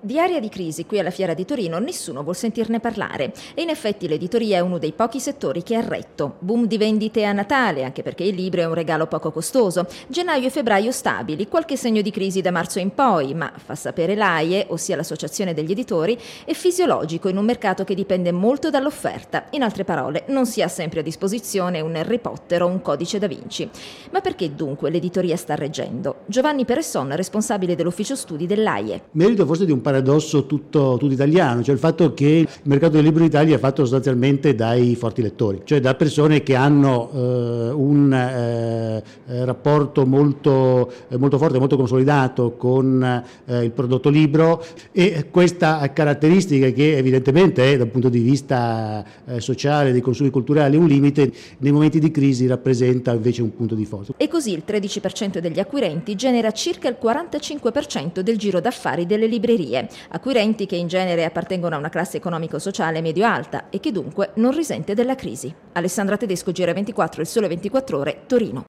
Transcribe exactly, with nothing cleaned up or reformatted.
Di area di crisi qui alla Fiera di Torino nessuno vuol sentirne parlare e in effetti l'editoria è uno dei pochi settori che ha retto. Boom di vendite a Natale, anche perché il libro è un regalo poco costoso. Gennaio e febbraio stabili, qualche segno di crisi da marzo in poi, ma fa sapere l'A I E, ossia l'Associazione degli Editori, è fisiologico in un mercato che dipende molto dall'offerta. In altre parole, non si ha sempre a disposizione un Harry Potter o un Codice da Vinci. Ma perché dunque l'editoria sta reggendo? Giovanni Peresson, responsabile dell'ufficio studi dell'A I E. Merito forse di un paradosso tutto, tutto italiano, cioè il fatto che il mercato del libro in Italia è fatto sostanzialmente dai forti lettori, cioè da persone che hanno eh, un eh, rapporto molto, eh, molto forte, molto consolidato con eh, il prodotto libro, e questa caratteristica, che evidentemente è dal punto di vista eh, sociale, dei consumi culturali un limite, nei momenti di crisi rappresenta invece un punto di forza. E così il tredici per cento degli acquirenti genera circa il quarantacinque per cento del giro d'affari delle librerie. Acquirenti che in genere appartengono a una classe economico-sociale medio-alta e che dunque non risente della crisi. Alessandra Tedesco, G R ventiquattro, Il Sole ventiquattro Ore, Torino.